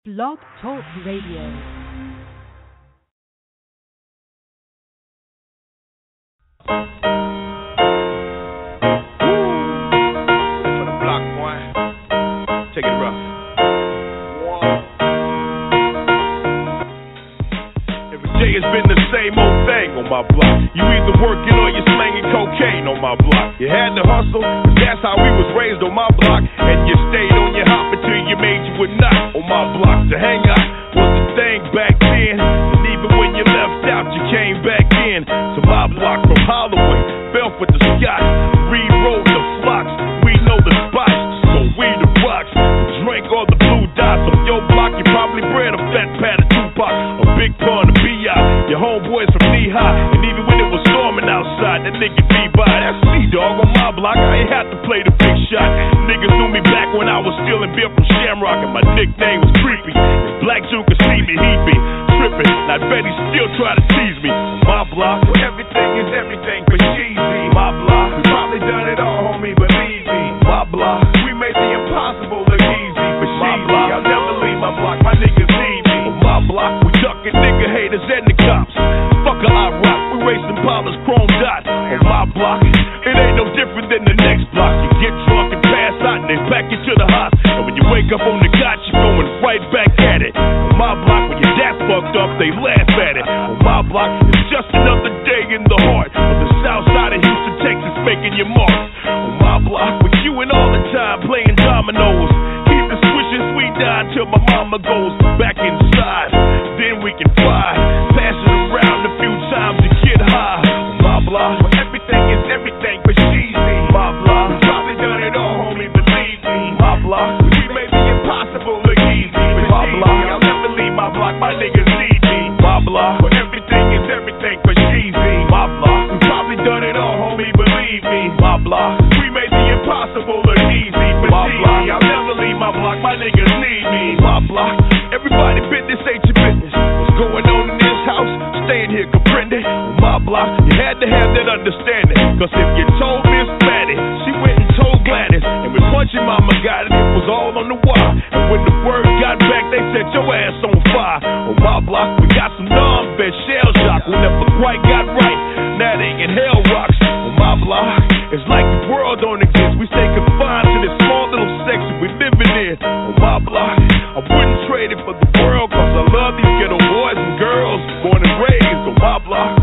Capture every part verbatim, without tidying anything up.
Blog Talk Radio. For the block, boy. Take it rough. Every day has been the same old thing on my block. You either working or you're slanging cocaine on my block. You had to hustle, cause that's how we was raised on my block. And you stayed on your hop until you made you a nut on my block. To hang out was the thing back then. And even when you left out, you came back in. To my block from Holloway, Belfort to Scott, rewrote the flocks. We know the spots, so we the rocks. Drink all the blue dots on your block. You probably bred a fat pat of Tupac, a big pun of B I. Your homeboys from knee high, and even when it was storming outside, that nigga be by. That's me, dog, on my block. I ain't had to play the big shot. Niggas knew me back when I was stealing beer from Shamrock, and my nickname was Creepy. If Black Jew could see me, he'd be tripping. And I bet he still try to tease me. On my block, where everything is everything for cheesy. My block, we probably done it all, homie, believe me. My block, we made the impossible look easy. For my block, I'll never leave my block. My niggas need me. On my block, we ducking nigga haters and the cops. Fuck a I rock, we racing Paula's chrome dot. On my block, it ain't no different than the next block. You get drunk and pass out and they pack you to the hospital. And when you wake up on the cot, you're going right back at it. On my block, when your dad fucked up, they laugh at it. On my block, it's just another day in the heart of the south side of Houston, Texas, making your mark. On my block, with you and all the time playing dominoes. Keep the switching sweet down till my mama goes back inside. Then we can fly, pass it around a few times to get high. On my block, where everything is everything but cheesy. My block, we probably done it all, homie, believe me. My block, we made the impossible look easy. But my block, I'll never leave my block, my niggas need me. My block, where everything is everything but cheesy. My block, we probably done it all, homie, believe me. My block, we made the impossible look easy. But my block, I'll never leave my block, my niggas need me. My block, everybody business ain't your business. What's going on in this house? Staying here, comprende? On my block, you had to have that understanding. Cause if you told Miss Maddie, she went and told Gladys. And when Punchy Mama got it, it was all on the wire. And when the word got back, they set your ass on fire. On my block, we got some non-vet shell shock. We never quite got right. Now they in hell rocks. On my block, it's like the world don't exist. We stay confined to this small little section we living in. On my block, I wouldn't trade it for the world. Cause I love these ghetto boys and girls born and raised on my block.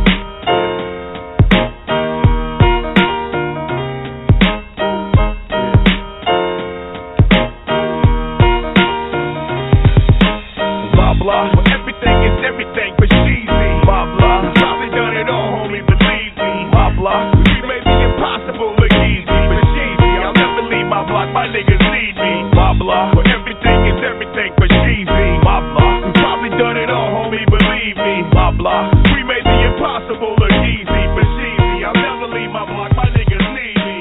Where everything is everything but cheesy. My block, we probably done it all, homie, believe me. My block, we made the impossible look easy. But cheesy, I'll never leave my block, my niggas need me. My block, where everything is everything but cheesy. My block, we probably done it all, homie, believe me. My block, we made the impossible look easy. But cheesy, I'll never leave my block, my niggas need me.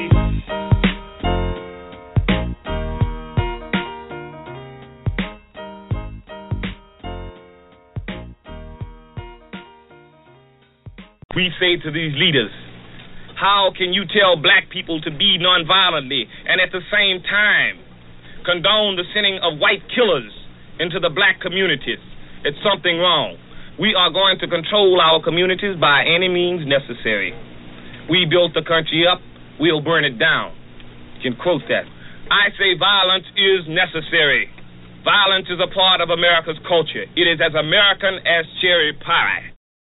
We say to these leaders, how can you tell black people to be nonviolently and at the same time condone the sending of white killers into the black communities? It's something wrong. We are going to control our communities by any means necessary. We built the country up, we'll burn it down. You can quote that. I say violence is necessary. Violence is a part of America's culture. It is as American as cherry pie.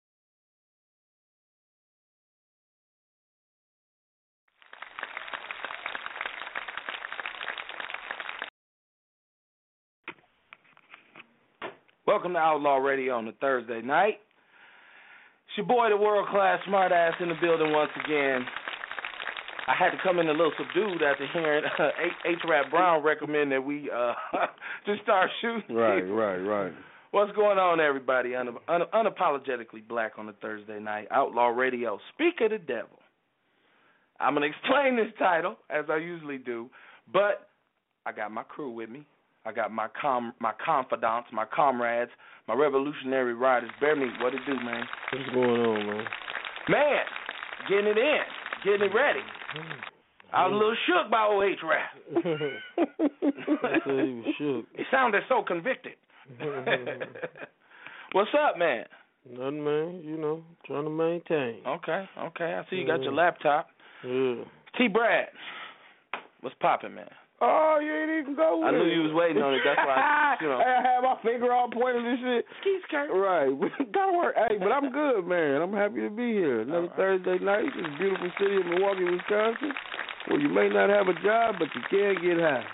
Welcome to Outlaw Radio on a Thursday night. It's your boy, the world-class smartass, in the building once again. I had to come in a little subdued after hearing uh, H-Rap Brown recommend that we uh, just start shooting. Right, right, right. What's going on, everybody? Un- un- unapologetically black on a Thursday night. Outlaw Radio. Speak of the devil. I'm going to explain this title, as I usually do, but I got my crew with me. I got my com my confidants, my comrades, my revolutionary riders. Bear me, what it do, man? What's going on, man? Man, getting it in, getting it ready. I was a little shook by old H-Rap. I said he was shook. He sounded so convicted. What's up, man? Nothing, man. You know, trying to maintain. Okay, okay. I see you got your laptop. Yeah. T. Brad, what's popping, man? Oh, you ain't even go with I knew it. you was waiting on it. That's why, I, you know. I had my finger all pointed and shit. Ski skirt. Right. Gotta work. Hey, but I'm good, man. I'm happy to be here. Another right. Thursday night in this beautiful city of Milwaukee, Wisconsin, where you may not have a job, but you can get high.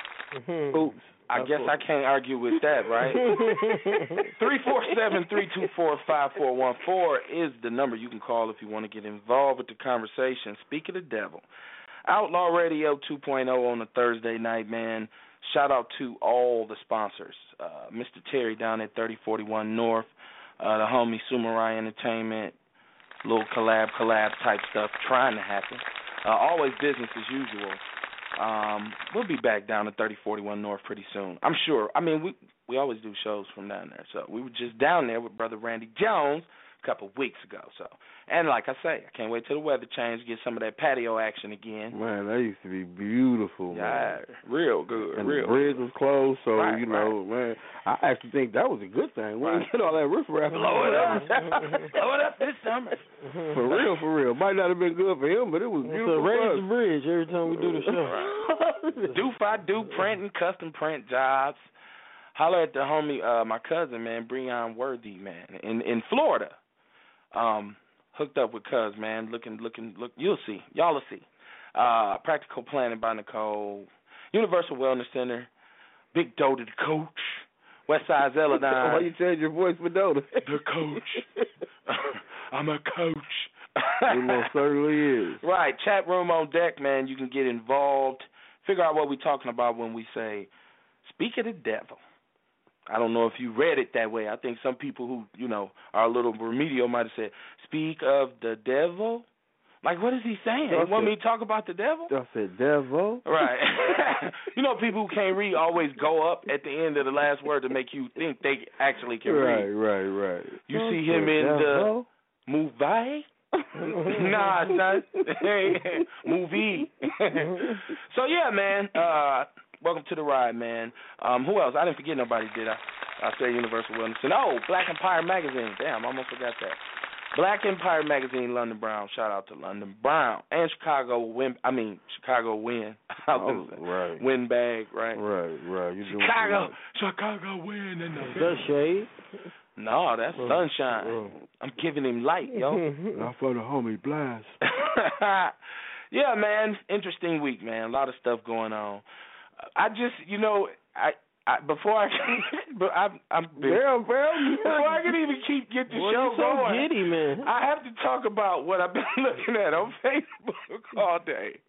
Oops. I guess I can't argue with that, right? three four seven, three two four, five four one four is the number you can call if you want to get involved with the conversation. Speak of the devil. Outlaw Radio two point oh on a Thursday night, man. Shout out to all the sponsors. Uh, Mister Terry down at thirty forty-one North, uh, the homie Sumarai Entertainment, little collab, collab type stuff trying to happen. Uh, always business as usual. Um, we'll be back down at thirty forty-one North pretty soon. I'm sure. I mean, we we always do shows from down there. So we were just down there with Brother Randy Jones a couple of weeks ago. So, and like I say, I can't wait till the weather changes, get some of that patio action again. Man, that used to be beautiful, Yeah, man. real good, And real. the bridge was closed, so, Right, you know, man, I actually think that was a good thing. We Right. didn't get all that riffraff. Blow it up. Blow it up this summer. For real, for real. Might not have been good for him, but it was beautiful. So raise for the us. bridge every time we do the show. do fi do print and custom print jobs. Holler at the homie, uh, my cousin, man, Breon Worthy, man, in in Florida. Um, hooked up with Cuz, man. Looking, looking, look. You'll see. Y'all will see. Uh, Practical Planning by Nicole. Universal Wellness Center. Big Dota, the coach. Westside Zeladine. Why you change your voice for Dota? The coach. I'm a coach. He most certainly is. Right. Chat room on deck, man. You can get involved. Figure out what we're talking about when we say, speak of the devil. I don't know if you read it that way. I think some people who, you know, are a little remedial might have said, speak of the devil? Like, what is he saying? You want me to talk about the devil? I said devil. Right. You know, people who can't read always go up at the end of the last word to make you think they actually can right, read. Right, right, right. You see him in the movie? Nah, son. Movie. So, yeah, man. Uh, welcome to the ride, man. Um, who else? I didn't forget nobody, did I? I said Universal Wellness. And, oh, Black Empire Magazine. Damn, I almost forgot that. Black Empire Magazine, London Brown. Shout out to London Brown. And Chicago Win. I mean, Chicago Win. Oh, right. Win bag, right? Right, right. You Chicago. Chicago Win. In the That shade? No, that's Oh, sunshine. oh. I'm giving him light, yo. I for the homie Blast. Yeah, man. Interesting week, man. A lot of stuff going on. I just, you know, I, I before I, but I'm, I'm Damn, fam. before I can even keep get the Boy, show you so going, giddy, man. I have to talk about what I've been looking at on Facebook all day.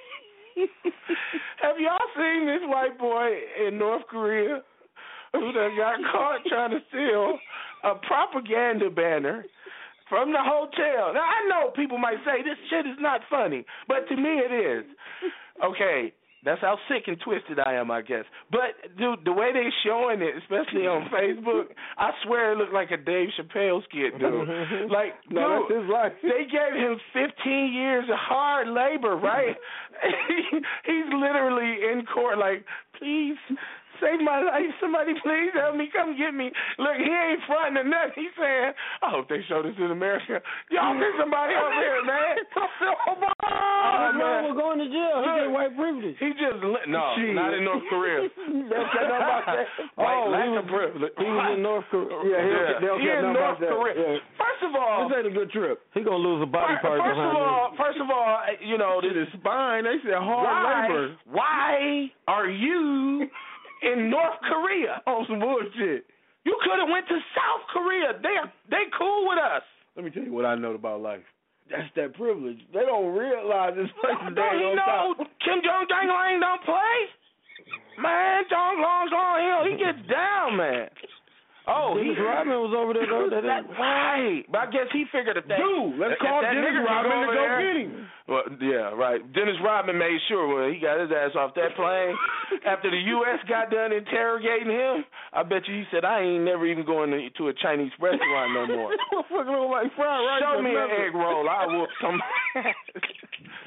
Have y'all seen this white boy in North Korea who done got caught trying to steal a propaganda banner from the hotel? Now, I know people might say this shit is not funny, but to me it is. Okay, that's how sick and twisted I am, I guess. But, dude, the way they showing it, especially on Facebook, I swear it looked like a Dave Chappelle skit, dude. Like, No, dude, that's his life. they gave him fifteen years of hard labor, right? He's literally in court like, please, save my life. Somebody please help me. Come get me. Look, he ain't fronting or nothing. He's saying, I hope they show this in America. Y'all send somebody over here, man. Oh, man. We're going to jail. He get white privilege. He just, li- no, Jeez. not in North Korea. Don't care nothing about that. White Oh, lack he of was- privilege. He was in North Korea. Yeah, he don't, Yeah. they don't He care in nothing North about that. Korea. Yeah. First of all, This ain't a good trip. He going to lose a body First part of behind all, him. first of all, you know, To this, the spine, they said hard why, labor. why are you in North Korea? On some bullshit. You could have went to South Korea. They they cool with us. Let me tell you what I know about life. That's that privilege. They don't realize this place is Don't he on know top. Kim Jong Dang Lang don't play? Man, Jong Long Long Hill, he gets down, man. Oh, he Dennis Rodman was over there, though. That That's right. But I guess he figured if that Dude, let's if call that Dennis nigga could Rodman to over go there- get him. Well, yeah, right. Dennis Rodman made sure when he got his ass off that plane after the U S got done interrogating him. I bet you he said, I ain't never even going to, to a Chinese restaurant no more. Motherfucker look like fried rice. Show or me an nothing. egg roll. I whoop some. He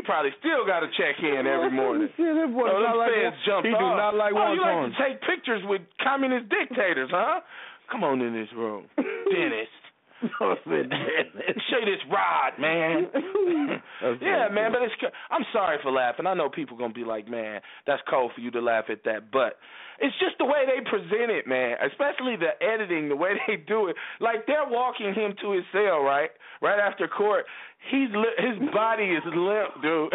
He probably still got to check in every morning. Shit, that boy Oh, them not like feds jumped He do off. not like oh, one you like corner. to take pictures with communist dictators, huh? Come on in this room, Dennis. Show you this rod, man. Yeah, man, but it's. I'm sorry for laughing. I know people gonna be like, man, that's cold for you to laugh at that, but it's just the way they present it, man. Especially the editing, the way they do it. Like they're walking him to his cell, right? Right after court. He's li- his body is limp, dude.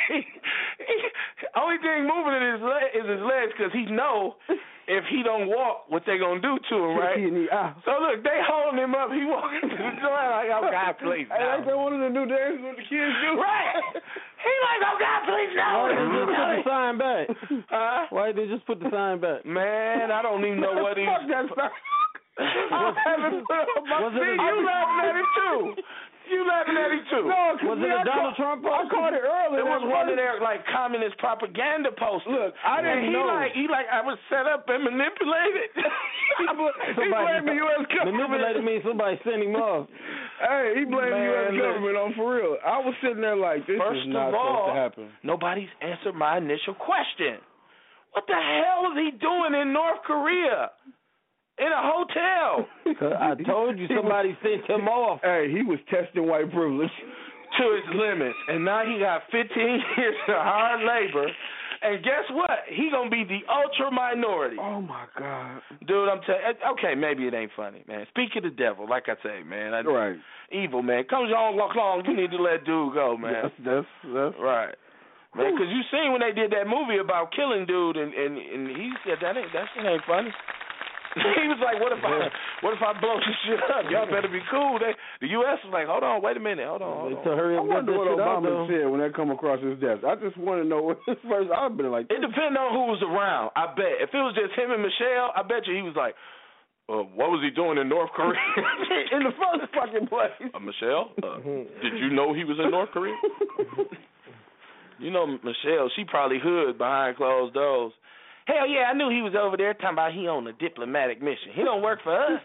Only thing moving in his le- is his legs, because he know if he don't walk, what they gonna do to him, right? So look, they holding him up. He walking to the door like, oh God, please, no. Hey, like they one of the new dances what the kids do. Right? He like, oh God, please, no. Why did they just put the sign back? Huh? Why did they just put the sign back? Man, I don't even know what he. Fuck that sign. I haven't put up my Was it a- feet. You laughing at it too? You laughing at it too? No, Was it see, a I Donald caught, Trump I poster? caught it earlier. It was That one of first- their like communist propaganda posters. Look, I and didn't he know. like he like I was set up and manipulated. he blamed the U S government. Manipulated means somebody sent him off. Hey, he blamed the U S Man, look. government on for real. I was sitting there like, this First is not of all, supposed to happen. nobody's answered my initial question. What the hell is he doing in North Korea? In a hotel? I told you somebody sent him off. Hey, he was testing white privilege. To his limits. And now he got fifteen years of hard labor. And guess what? He going to be the ultra minority. Oh, my God. Dude, I'm telling you. Okay, maybe it ain't funny, man. Speak of the devil, like I say, man. I, Right. Evil, man. Comes on, walk along. You need to let dude go, man. That's, that's, that's Right. Man, because you seen when they did that movie about killing dude, and, and, and he said that ain't, that shit ain't funny. He was like, what if I what if I blow this shit up? Y'all better be cool. They, the U S was like, hold on, wait a minute, hold on, hold on. So hurry I up, get wonder this what shit out, Obama though. said when that come across his desk. I just want to know what his first. I've been like, It depends on who was around, I bet. If it was just him and Michelle, I bet you he was like, uh, what was he doing in North Korea? in the first fucking place. Uh, Michelle, uh, did you know he was in North Korea? You know, Michelle, she probably hood behind closed doors. Hell yeah, I knew he was over there talking about he on a diplomatic mission. He don't work for us.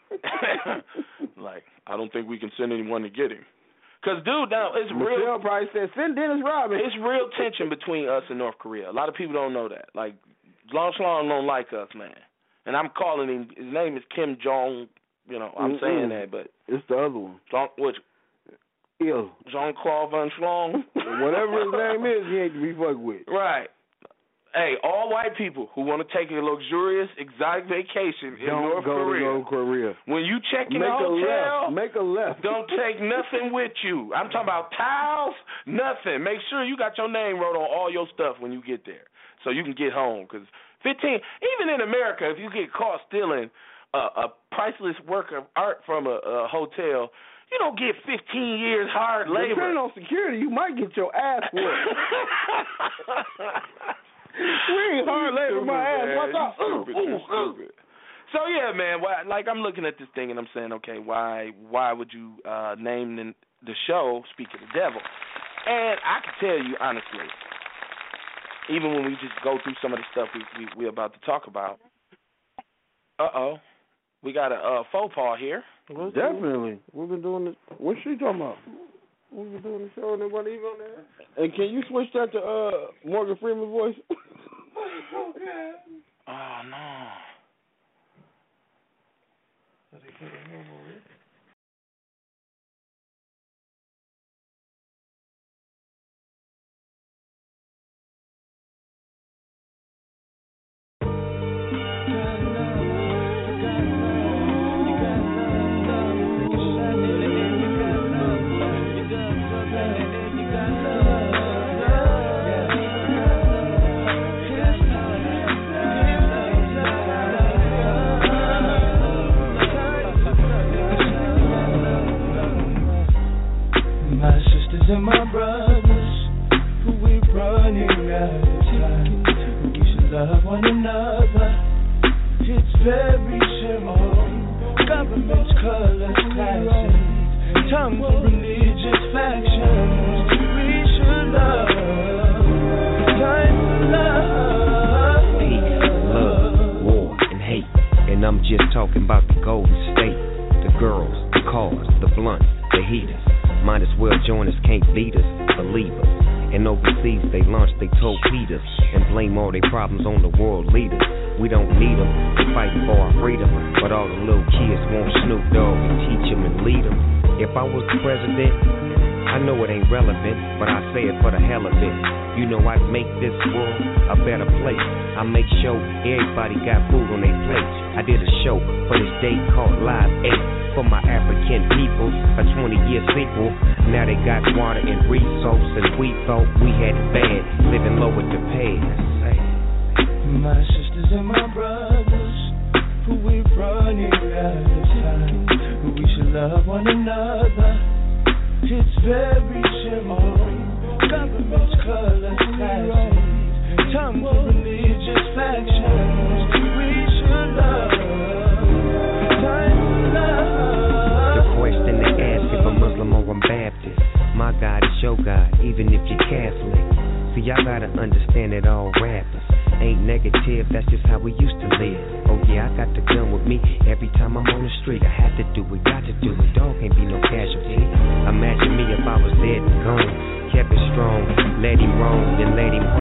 Like, I don't think we can send anyone to get him. Because, dude, now, it's real. Michelle probably said, send Dennis Rodman. It's real tension between us and North Korea. A lot of people don't know that. Like, Long Slong don't like us, man. And I'm calling him, his name is Kim Jong, you know, I'm Mm-mm. saying that, but. It's the other one. Jean, which? Ill. Jean-Claude Van Schlong? Whatever his name is, he ain't to be fucked with. Right. Hey, all white people who want to take a luxurious, exotic vacation in Don't North go Korea, to North Korea. when you check in Make a a hotel, left. Make a left. don't take nothing with you. I'm talking about towels, nothing. Make sure you got your name wrote on all your stuff when you get there, so you can get home. Because fifteen, even in America, if you get caught stealing a, a priceless work of art from a, a hotel, you don't get fifteen years hard labor. Depending on security, you might get your ass whooped. We ain't hard labor Stupid, my ass. man. Watch out. You stupid, you stupid. So yeah, man. Why, like I'm looking at this thing and I'm saying, okay, why why would you uh, name the, the show "Speak of the Devil"? And I can tell you honestly, even when we just go through some of the stuff we, we we're about to talk about. Uh oh, we got a uh, faux pas here. Definitely. We've been doing it. What's she talking about? We've been doing the show and it wasn't even on there. And can you switch that to uh, Morgan Freeman's voice? Oh no. And my brothers, who we running out of time. We should love one another. It's very simple. Governments, colors, classes, tongues of religious factions. We should love. Time for love. Peace, love, war, and hate. And I'm just talking about the Golden State. The girls, the cars, the blunts, the heaters. Might as well join us, can't beat us, believe us. And overseas they launch they torpedoes and blame all their problems on the world leaders. We don't need them, we fighting for our freedom. But all the little kids want Snoop Dogg to teach them and lead them. If I was the president, I know it ain't relevant, but I say it for the hell of it. You know I'd make this world a better place. I make sure everybody got food on their plate. I did a show for this day called Live eight for my African people, a twenty-year sequel. Now they got water and resources, and we thought we had it bad, living low with the pay. My sisters and my brothers, who we're running out of time, who we should love one another. It's very simple. Governments, colors, classes, tongues of religious factions. We should love. Time to love. The question they ask if I'm Muslim or I'm Baptist. My God is your God, even if you're Catholic. See, y'all gotta understand that all rappers ain't negative, that's just how we used to live. Oh yeah, I got the gun with me every time I'm on the street. I have to do it, got to do it, dog can't be no casualty. Imagine me if I was dead and gone, kept it strong, let him roam, then let him